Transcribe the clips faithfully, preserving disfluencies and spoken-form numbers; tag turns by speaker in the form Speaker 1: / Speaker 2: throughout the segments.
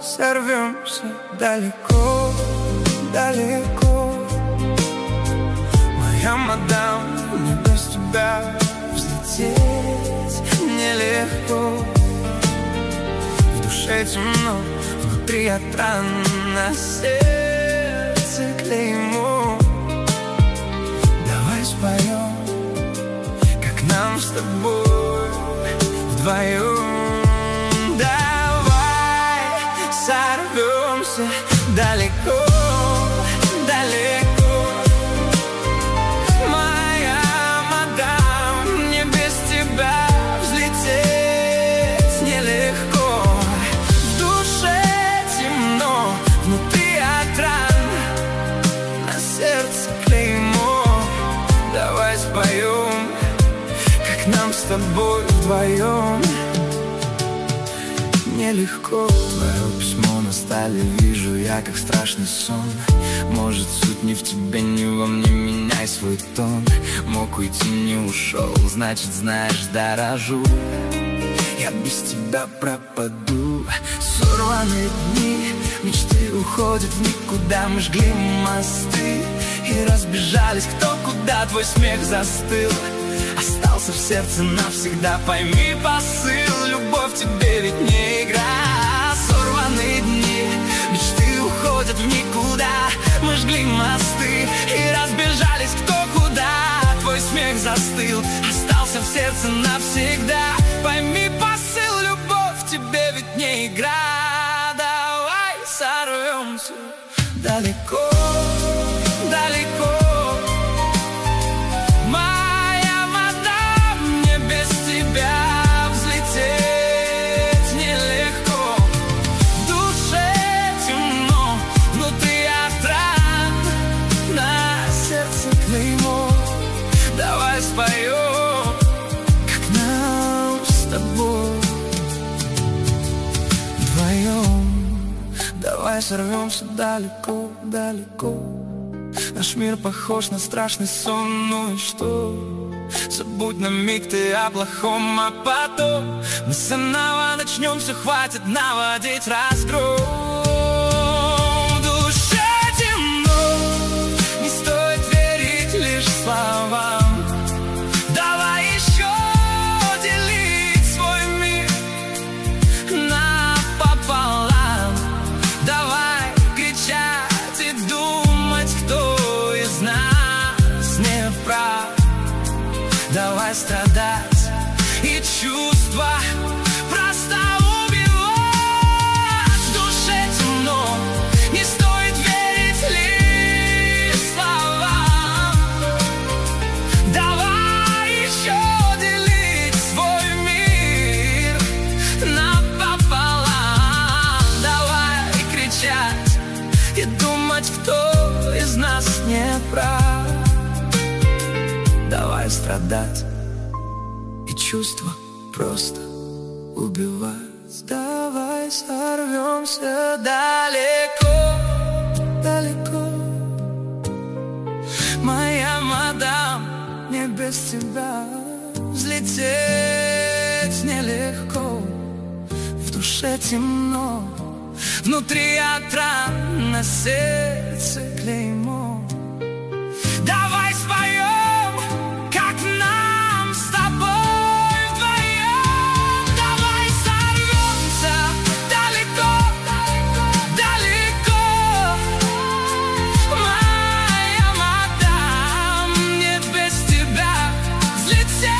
Speaker 1: сорвемся далеко, далеко. Моя мадам, мне без тебя взлететь нелегко. В душе темно, внутри от ран, на сердце клеймо. Давай споем, как нам с тобой вдвоем. Давай сорвемся далеко, далеко. Моя мадам, мне без тебя взлететь нелегко. В душе темно, внутри от ран, на сердце клеймо. Давай споем, как нам с тобой вдвоем. Нелегко. Твое письмо на столе вижу я, как страшный сон. Может, суть не в тебе, не во мне, меняй свой тон. Мог уйти, не ушел, значит, знаешь, дорожу. Я без тебя пропаду. Сорванные дни, мечты уходят в никуда. Мы жгли мосты и разбежались кто куда. Твой смех застыл, остался в сердце навсегда. Пойми посыл, любовь тебе ведь не игра. Сорванные дни, мечты уходят в никуда. Мы жгли мосты и разбежались кто куда. Твой смех застыл, остался в сердце навсегда. Пойми посыл, любовь тебе ведь не игра. Давай сорвемся далеко, далеко. Споем, как нам с тобой вдвоем. Давай сорвемся далеко, далеко. Наш мир похож на страшный сон, ну и что? Забудь на миг ты о плохом, а потом мы снова начнем, все хватит наводить разгром. В душе темно, не стоит верить лишь словам. Давай страдать и чувства просто убивать. В душе темно, не стоит верить лишь словам. Давай еще делить свой мир напополам. Давай кричать и думать, кто из нас не прав. Давай страдать и чувства просто убивать. Давай сорвемся далеко, далеко. Моя мадам, мне без тебя взлететь нелегко. В душе темно, внутри от ран, на сердце клеймо. Давай споем, как нам с тобой вдвоем. Давай сорвемся далеко, далеко. Моя мадам, мне без тебя взлететь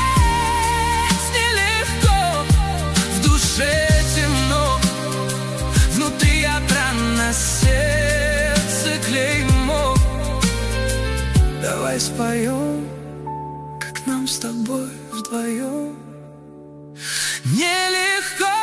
Speaker 1: нелегко. В душе темно, внутри от ран, на сердце клеймо. Давай споем, как нам с тобой вдвоем. Нелегко.